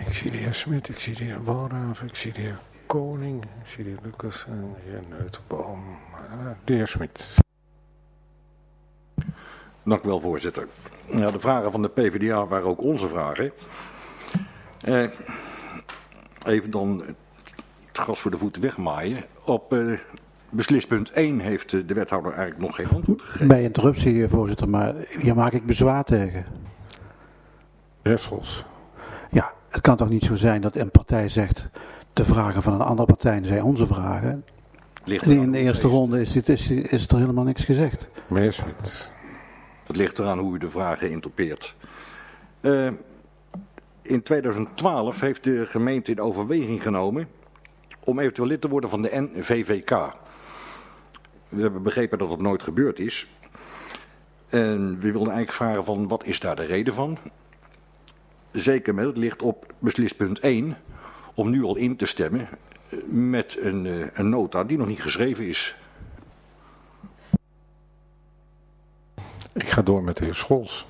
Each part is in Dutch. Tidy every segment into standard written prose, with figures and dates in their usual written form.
Ik zie de heer Smit, ik zie de heer Walraven, ik zie de heer Koning, ik zie de heer Lucas en de heer Neutelboom. De heer Smit. Dank u wel, voorzitter. Ja, de vragen van de PvdA waren ook onze vragen. Even dan het gras voor de voeten wegmaaien. Op beslispunt 1 heeft de wethouder eigenlijk nog geen antwoord gegeven. Bij interruptie, voorzitter, maar hier maak ik bezwaar tegen. De heer Scholz. Ja, het kan toch niet zo zijn dat een partij zegt, de vragen van een andere partij zijn onze vragen. En in de eerste ronde is er helemaal niks gezegd. Meneer Smit. Het ligt eraan hoe u de vragen interpreteert. In 2012 heeft de gemeente in overweging genomen om eventueel lid te worden van de NVVK. We hebben begrepen dat dat nooit gebeurd is. En we wilden eigenlijk vragen van wat is daar de reden van? Zeker met het ligt op beslispunt 1 om nu al in te stemmen met een nota die nog niet geschreven is. Ik ga door met de heer Scholz.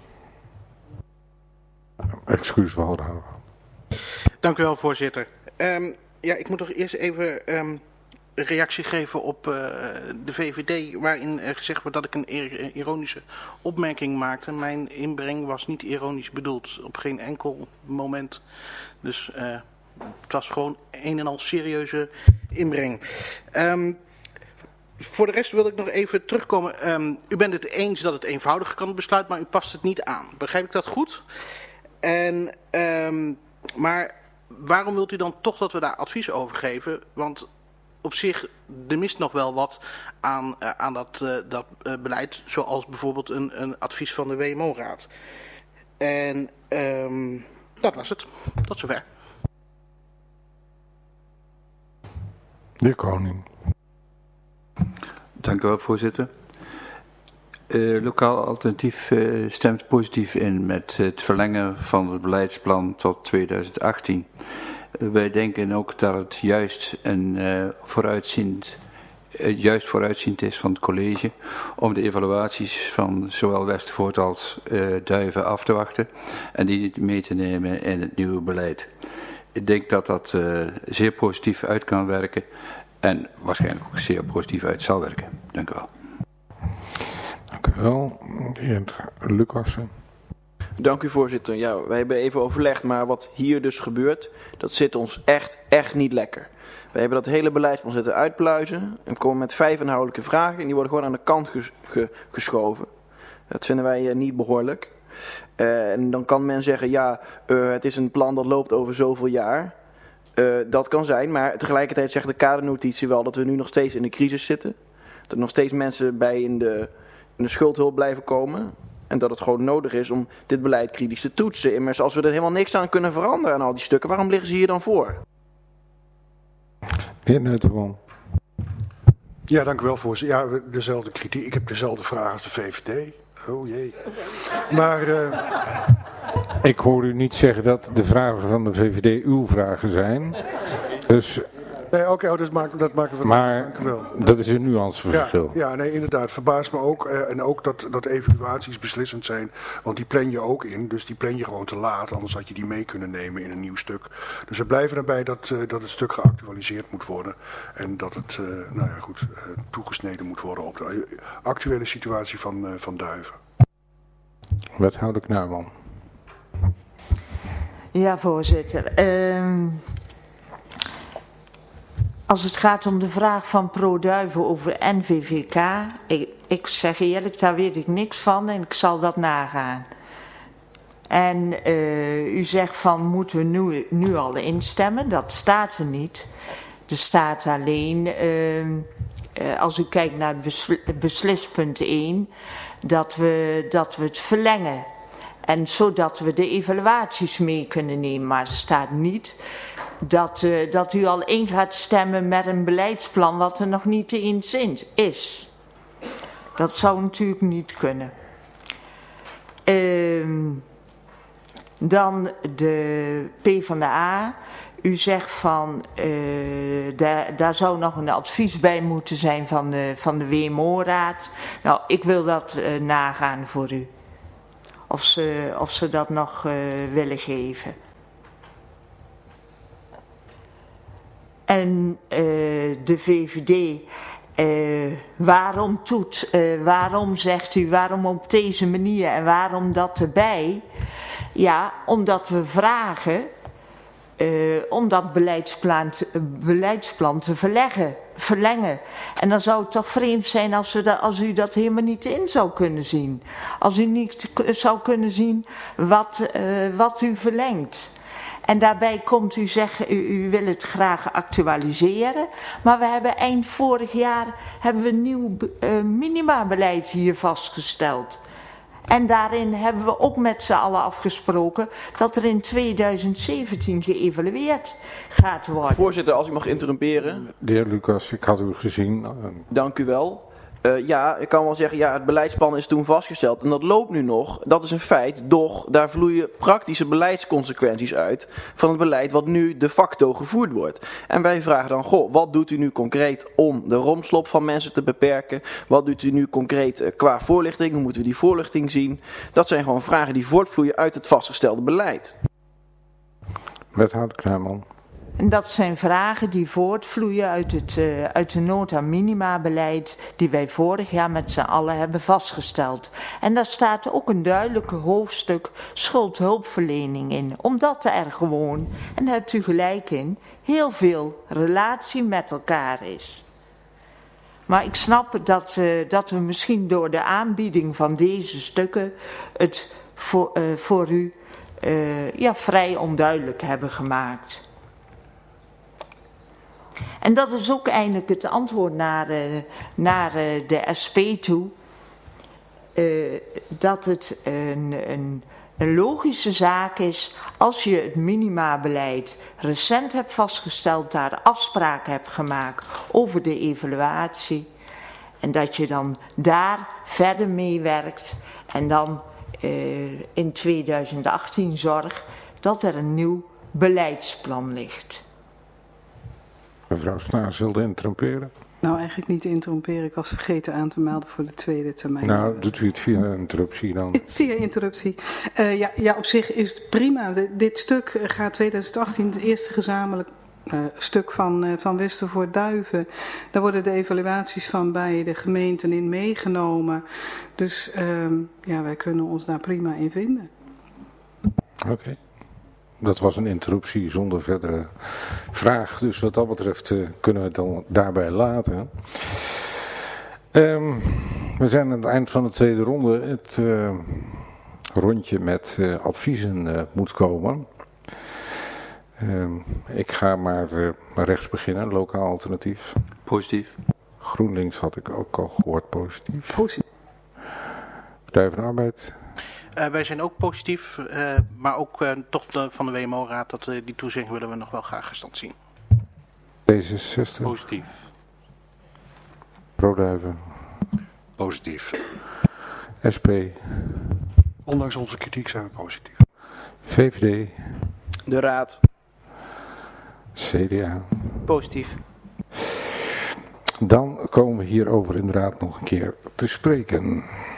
Excuus, Walraven. Dank u wel, voorzitter. Ja, ik moet toch eerst even reactie geven op de VVD, waarin gezegd wordt dat ik een ironische opmerking maakte. Mijn inbreng was niet ironisch bedoeld, op geen enkel moment. Dus het was gewoon een en al serieuze inbreng. Voor de rest wil ik nog even terugkomen. U bent het eens dat het eenvoudiger kan, het besluit, maar u past het niet aan. Begrijp ik dat goed? Maar waarom wilt u dan toch dat we daar advies over geven? Want op zich, er mist nog wel wat aan dat beleid, zoals bijvoorbeeld een advies van de WMO-raad. En dat was het. Tot zover. De heer Koning. Dank u wel, voorzitter. Lokaal Alternatief stemt positief in met het verlengen van het beleidsplan tot 2018. Wij denken ook dat het juist vooruitziend is van het college om de evaluaties van zowel Westervoort als Duiven af te wachten en die mee te nemen in het nieuwe beleid. Ik denk dat dat zeer positief uit kan werken en waarschijnlijk ook zeer positief uit zal werken. Dank u wel. Dank u wel. De heer Lucassen. Dank u, voorzitter. Ja, wij hebben even overlegd, maar wat hier dus gebeurt, dat zit ons echt niet lekker. We hebben dat hele beleidsplan zitten uitpluizen en komen met 5 inhoudelijke vragen en die worden gewoon aan de kant geschoven. Dat vinden wij niet behoorlijk. En dan kan men zeggen, ja, het is een plan dat loopt over zoveel jaar. Dat kan zijn, maar tegelijkertijd zegt de kadernotitie wel dat we nu nog steeds in de crisis zitten. Dat er nog steeds mensen bij in de schuldhulp blijven komen. En dat het gewoon nodig is om dit beleid kritisch te toetsen. Immers, als we er helemaal niks aan kunnen veranderen aan al die stukken, waarom liggen ze hier dan voor? De heer Neutelboom. Ja, dank u wel, voorzitter. Ja, dezelfde kritiek. Ik heb dezelfde vraag als de VVD. Oh jee. Maar ik hoor u niet zeggen dat de vragen van de VVD uw vragen zijn. Dus... nee, oké, dat maken we. Maar dank u wel. Dat is een nuanceverschil. Ja, nee, inderdaad. Verbaast me ook. En ook dat evaluaties beslissend zijn. Want die plan je ook in. Dus die plan je gewoon te laat. Anders had je die mee kunnen nemen in een nieuw stuk. Dus we blijven erbij dat het stuk geactualiseerd moet worden. En dat het toegesneden moet worden op de actuele situatie van Duiven. Wethouder Knuijman. Ja, voorzitter. Als het gaat om de vraag van ProDuiven over NVVK, ik zeg eerlijk, daar weet ik niks van en ik zal dat nagaan. En u zegt van, moeten we nu al instemmen? Dat staat er niet. Er staat alleen, als u kijkt naar beslispunt 1, dat we het verlengen. En zodat we de evaluaties mee kunnen nemen. Maar er staat niet dat u al in gaat stemmen met een beleidsplan wat er nog niet eens is. Dat zou natuurlijk niet kunnen. Dan de PvdA. U zegt van, daar zou nog een advies bij moeten zijn van de WMO-raad. Nou, ik wil dat nagaan voor u. Of ze dat nog willen geven. En de VVD, waarom zegt u, waarom op deze manier en waarom dat erbij? Ja, omdat we vragen om dat beleidsplan te verlengen. En dan zou het toch vreemd zijn als u dat helemaal niet in zou kunnen zien. Als u niet zou kunnen zien wat u verlengt. En daarbij komt u zeggen, u wil het graag actualiseren. Maar we hebben eind vorig jaar een nieuw minimabeleid hier vastgesteld. En daarin hebben we ook met z'n allen afgesproken dat er in 2017 geëvalueerd gaat worden. Voorzitter, als u mag interrumperen. De heer Lucas, ik had u gezien. Dank u wel. Ja, ik kan wel zeggen, ja, het beleidsplan is toen vastgesteld en dat loopt nu nog. Dat is een feit, doch daar vloeien praktische beleidsconsequenties uit van het beleid wat nu de facto gevoerd wordt. En wij vragen dan, goh, wat doet u nu concreet om de romslop van mensen te beperken? Wat doet u nu concreet qua voorlichting? Hoe moeten we die voorlichting zien? Dat zijn gewoon vragen die voortvloeien uit het vastgestelde beleid. Wethouder Kruijman. En dat zijn vragen die voortvloeien uit de nota minima beleid die wij vorig jaar met z'n allen hebben vastgesteld. En daar staat ook een duidelijke hoofdstuk schuldhulpverlening in. Omdat er gewoon, en daar hebt u gelijk in, heel veel relatie met elkaar is. Maar ik snap dat we misschien door de aanbieding van deze stukken het voor u vrij onduidelijk hebben gemaakt. En dat is ook eigenlijk het antwoord naar de SP toe. Dat het een logische zaak is als je het minimabeleid recent hebt vastgesteld, daar afspraken hebt gemaakt over de evaluatie. En dat je dan daar verder mee werkt en dan in 2018 zorgt dat er een nieuw beleidsplan ligt. Mevrouw Snaars wilde interromperen. Nou, eigenlijk niet interromperen. Ik was vergeten aan te melden voor de tweede termijn. Nou, doet u het via interruptie dan? Via interruptie. Ja, op zich is het prima. Dit stuk gaat 2018 het eerste gezamenlijk stuk van Westervoort-Duiven. Daar worden de evaluaties van beide gemeenten in meegenomen. Dus wij kunnen ons daar prima in vinden. Oké. Dat was een interruptie zonder verdere vraag. Dus wat dat betreft kunnen we het dan daarbij laten. We zijn aan het eind van de tweede ronde. Het rondje met adviezen moet komen. Ik ga maar rechts beginnen. Lokaal alternatief. Positief. GroenLinks had ik ook al gehoord positief. Positief. Partij van de Arbeid. Wij zijn ook positief, maar ook toch van de WMO-raad, dat die toezegging willen we nog wel graag gestand zien. D66. Positief. Pro-Duiven. Positief. SP. Ondanks onze kritiek zijn we positief. VVD. De raad. CDA. Positief. Dan komen we hierover inderdaad nog een keer te spreken.